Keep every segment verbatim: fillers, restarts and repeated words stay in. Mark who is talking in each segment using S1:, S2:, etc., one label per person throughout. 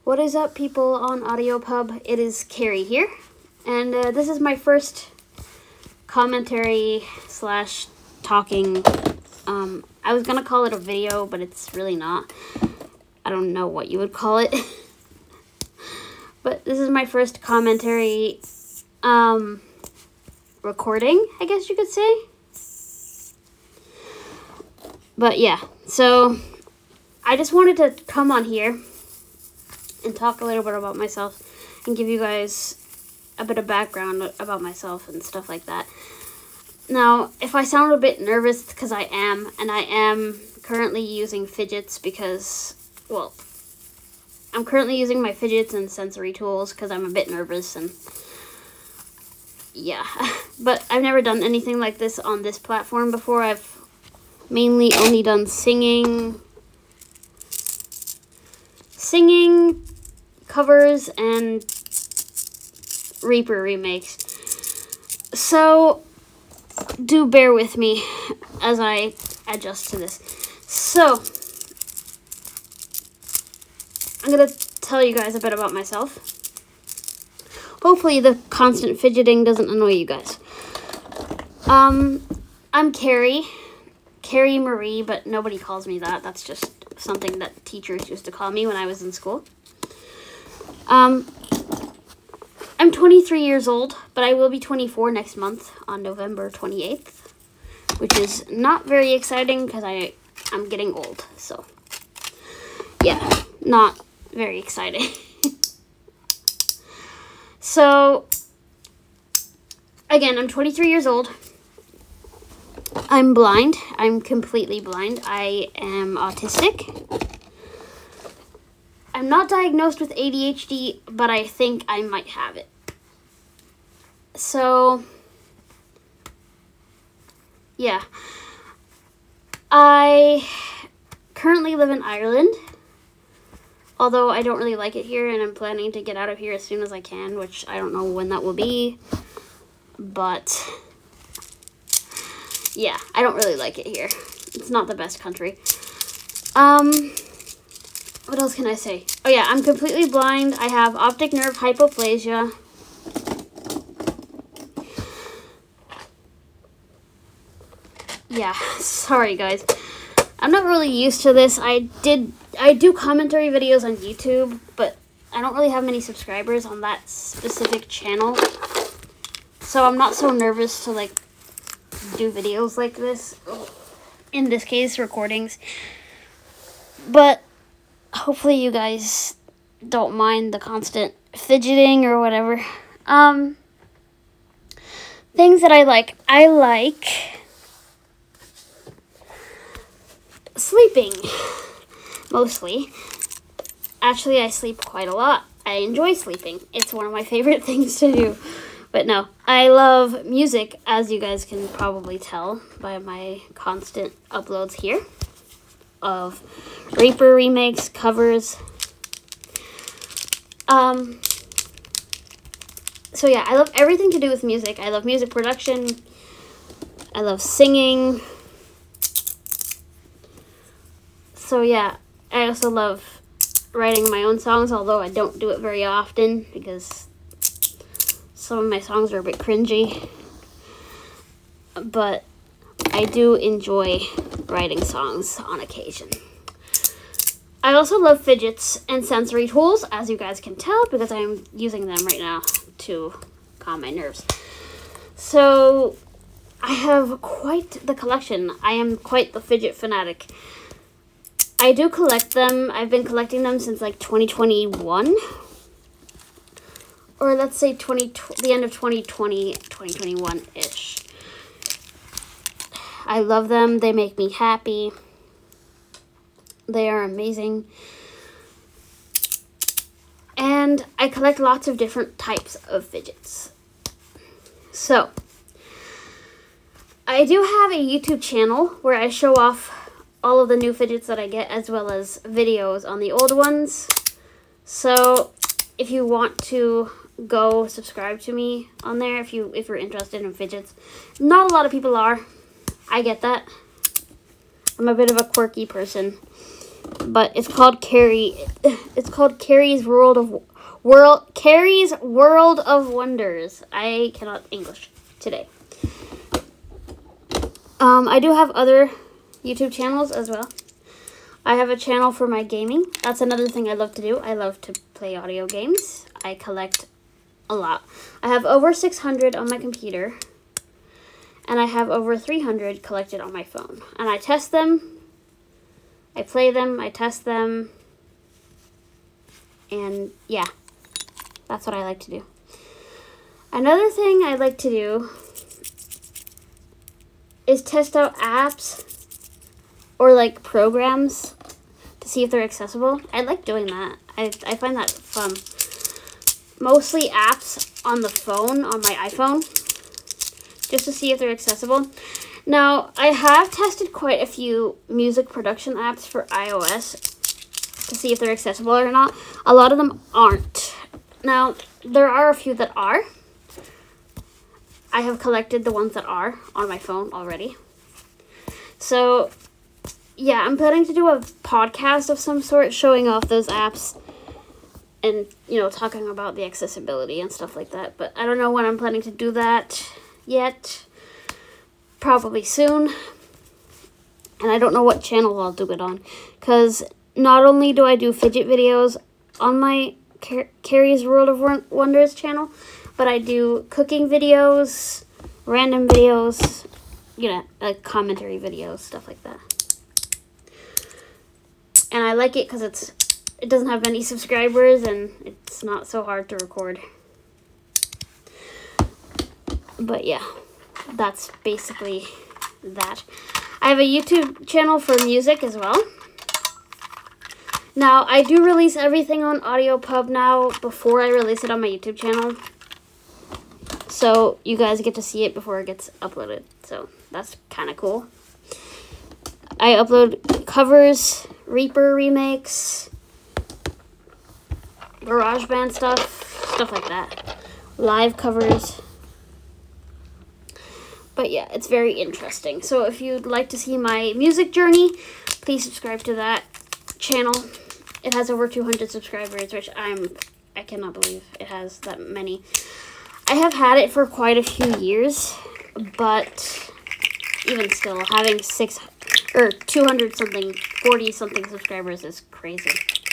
S1: What is up, people on AudioPub? It is Carrie here, and uh, this is my first commentary slash talking. Um, I was gonna call it a video, but it's really not. I don't know what you would call it. But this is my first commentary um, recording, I guess you could say. But yeah, so I just wanted to come on here and talk a little bit about myself and give you guys a bit of background about myself and stuff like that. Now, if I sound a bit nervous, it's because I am, and I am currently using fidgets because, well, I'm currently using my fidgets and sensory tools because I'm a bit nervous, and yeah. But I've never done anything like this on this platform before. I've mainly only done singing, singing, covers, and Reaper remakes. So, do bear with me as I adjust to this. So, I'm going to tell you guys a bit about myself. Hopefully the constant fidgeting doesn't annoy you guys. Um, I'm Carrie. Carrie Marie, but nobody calls me that. That's just something that teachers used to call me when I was in school. Um, I'm twenty-three years old, but I will be twenty-four next month on November twenty-eighth, which is not very exciting because I I'm getting old. So, yeah, not very exciting. So, again, I'm twenty-three years old. I'm blind. I'm completely blind. I am autistic. I'm not diagnosed with A D H D, but I think I might have it. So, yeah. I currently live in Ireland, although I don't really like it here, and I'm planning to get out of here as soon as I can, which I don't know when that will be, but yeah, I don't really like it here. It's not the best country. Um, what else can I say? Oh yeah, I'm completely blind. I have optic nerve hypoplasia. Yeah, sorry guys. I'm not really used to this. I did, I do commentary videos on YouTube, but I don't really have many subscribers on that specific channel. So I'm not so nervous to like do videos like this. In this case, recordings. But hopefully you guys don't mind the constant fidgeting or whatever. Um, things that I like. I like sleeping, mostly. Actually, I sleep quite a lot. I enjoy sleeping. It's one of my favorite things to do. But no, I love music, as you guys can probably tell by my constant uploads here of Reaper remakes, covers. Um, so yeah, I love everything to do with music. I love music production. I love singing. So yeah, I also love writing my own songs, although I don't do it very often because some of my songs are a bit cringy. But I do enjoy writing songs on occasion. I also love fidgets and sensory tools, as you guys can tell, because I'm using them right now to calm my nerves. So I have quite the collection. I am quite the fidget fanatic. I do collect them. I've been collecting them since like twenty twenty-one. Or let's say twenty, the end of twenty twenty, twenty twenty-one-ish. I love them. They make me happy. They are amazing. And I collect lots of different types of fidgets. So, I do have a YouTube channel where I show off all of the new fidgets that I get, as well as videos on the old ones. So, if you want to go subscribe to me on there, if you if you're interested in fidgets. Not a lot of people are. I get that. I'm a bit of a quirky person. but it's called Carrie. It's called Carrie's World of World Carrie's World of Wonders. I cannot English today. Um, I do have other YouTube channels as well. I have a channel for my gaming. That's another thing I love to do. I love to play audio games. I collect a lot. I have over six hundred on my computer, and I have over three hundred collected on my phone. And I test them, I play them, I test them, and yeah, that's what I like to do. Another thing I like to do is test out apps or like programs to see if they're accessible. I like doing that. I, I find that fun. Mostly apps on the phone, on my iPhone, just to see if they're accessible. Now, I have tested quite a few music production apps for iOS to see if they're accessible or not. A lot of them aren't. Now, there are a few that are. I have collected the ones that are on my phone already. So, yeah, I'm planning to do a podcast of some sort showing off those apps and, you know, talking about the accessibility and stuff like that. But I don't know when I'm planning to do that yet. Probably soon. And I don't know what channel I'll do it on. Because not only do I do fidget videos on my Car- Carrie's World of Wonders channel, but I do cooking videos, random videos, you know, like commentary videos, stuff like that. And I like it because it's it doesn't have many subscribers and it's not so hard to record. But yeah, that's basically that. I have a YouTube channel for music as well. Now, I do release everything on AudioPub now before I release it on my YouTube channel. So you guys get to see it before it gets uploaded. So that's kind of cool. I upload covers, Reaper remakes, GarageBand stuff, stuff like that. Live covers. But yeah, it's very interesting. So if you'd like to see my music journey, please subscribe to that channel. It has over two hundred subscribers, which I'm, I cannot believe it has that many. I have had it for quite a few years, but even still, having six or two hundred something, forty something subscribers is crazy.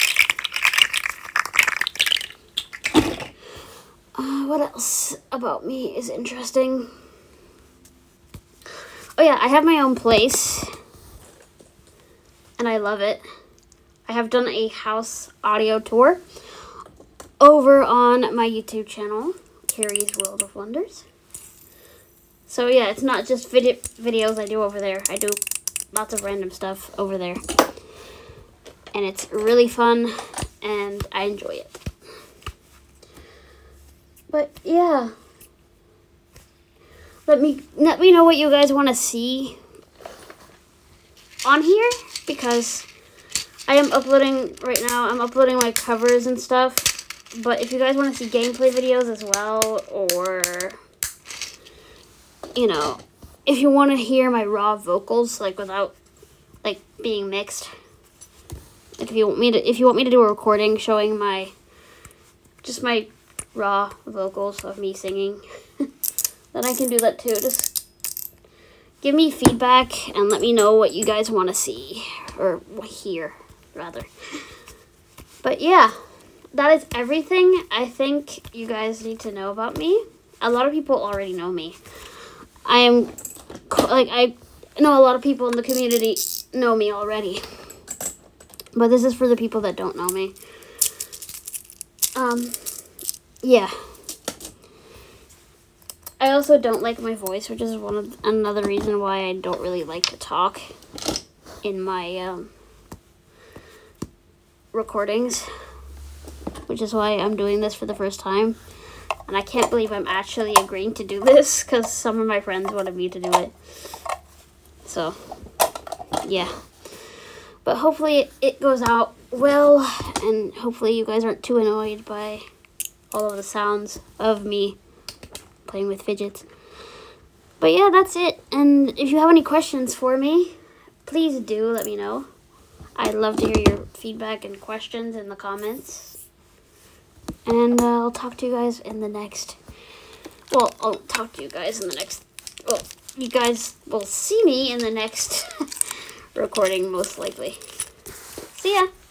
S1: Uh, what else about me is interesting? Oh yeah, I have my own place, and I love it. I have done a house audio tour over on my YouTube channel, Carrie's World of Wonders. So yeah, it's not just vid- videos I do over there. I do lots of random stuff over there. And it's really fun, and I enjoy it. But yeah. Let me, let me know what you guys want to see on here, because I am uploading right now. I'm uploading my covers and stuff. But if you guys want to see gameplay videos as well, or, you know, if you want to hear my raw vocals, like without, like, being mixed. If you want me to, if you want me to do a recording showing my, just my raw vocals of me singing, then I can do that too. Just give me feedback and let me know what you guys want to see, or hear, rather. But yeah, that is everything I think you guys need to know about me. A lot of people already know me. I am, like, I know a lot of people in the community know me already. But this is for the people that don't know me. Um, yeah. I also don't like my voice, which is one of another reason why I don't really like to talk in my um, recordings, which is why I'm doing this for the first time. And I can't believe I'm actually agreeing to do this, because some of my friends wanted me to do it. So, yeah. But hopefully it goes out well, and hopefully you guys aren't too annoyed by all of the sounds of me playing with fidgets. But yeah, that's it. And if you have any questions for me, please do let me know. I'd love to hear your feedback and questions in the comments. And uh, I'll talk to you guys in the next... Well, I'll talk to you guys in the next... Well, you guys will see me in the next recording, most likely. See ya!